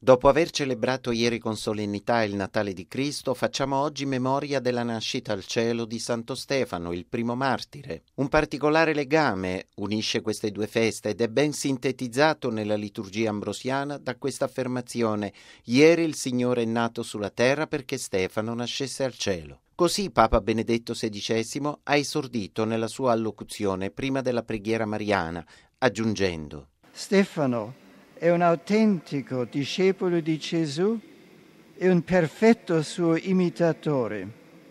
Dopo aver celebrato ieri con solennità il Natale di Cristo, facciamo oggi memoria della nascita al cielo di Santo Stefano, il primo martire. Un particolare legame unisce queste due feste ed è ben sintetizzato nella liturgia ambrosiana da questa affermazione: ieri il Signore è nato sulla terra perché Stefano nascesse al cielo. Così Papa Benedetto XVI ha esordito nella sua allocuzione prima della preghiera mariana, aggiungendo: Stefano è un autentico discepolo di Gesù e un perfetto suo imitatore.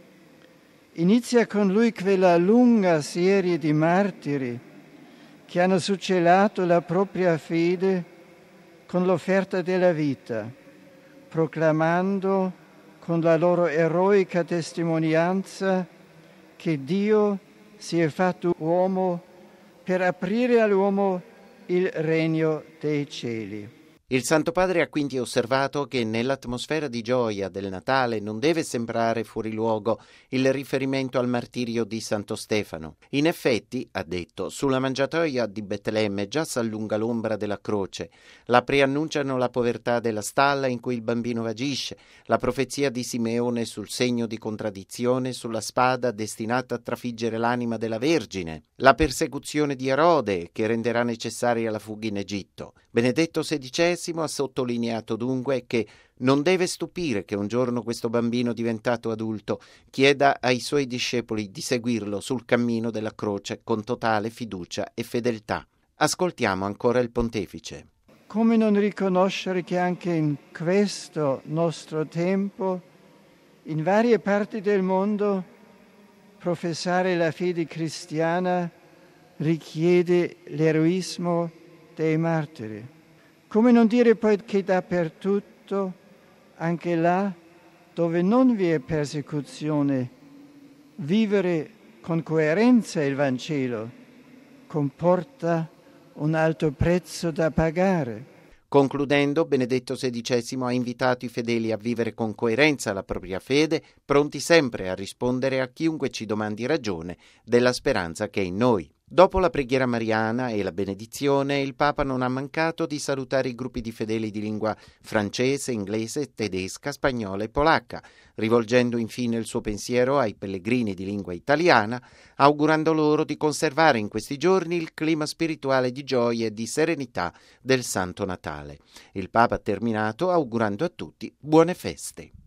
Inizia con lui quella lunga serie di martiri che hanno succellato la propria fede con l'offerta della vita, proclamando con la loro eroica testimonianza che Dio si è fatto uomo per aprire all'uomo il regno dei cieli. Il Santo Padre ha quindi osservato che nell'atmosfera di gioia del Natale non deve sembrare fuori luogo il riferimento al martirio di Santo Stefano. In effetti, ha detto, sulla mangiatoia di Betlemme già s'allunga l'ombra della croce, la preannunciano la povertà della stalla in cui il bambino vagisce, la profezia di Simeone sul segno di contraddizione sulla spada destinata a trafiggere l'anima della Vergine, la persecuzione di Erode che renderà necessaria la fuga in Egitto. Benedetto XVI ha sottolineato dunque che non deve stupire che un giorno questo bambino diventato adulto chieda ai suoi discepoli di seguirlo sul cammino della croce con totale fiducia e fedeltà. Ascoltiamo ancora il Pontefice. Come non riconoscere che anche in questo nostro tempo, in varie parti del mondo, professare la fede cristiana richiede l'eroismo dei martiri? Come non dire poi che dappertutto, anche là dove non vi è persecuzione, vivere con coerenza il Vangelo comporta un alto prezzo da pagare. Concludendo, Benedetto XVI ha invitato i fedeli a vivere con coerenza la propria fede, pronti sempre a rispondere a chiunque ci domandi ragione della speranza che è in noi. Dopo la preghiera mariana e la benedizione, il Papa non ha mancato di salutare i gruppi di fedeli di lingua francese, inglese, tedesca, spagnola e polacca, rivolgendo infine il suo pensiero ai pellegrini di lingua italiana, augurando loro di conservare in questi giorni il clima spirituale di gioia e di serenità del Santo Natale. Il Papa ha terminato augurando a tutti buone feste.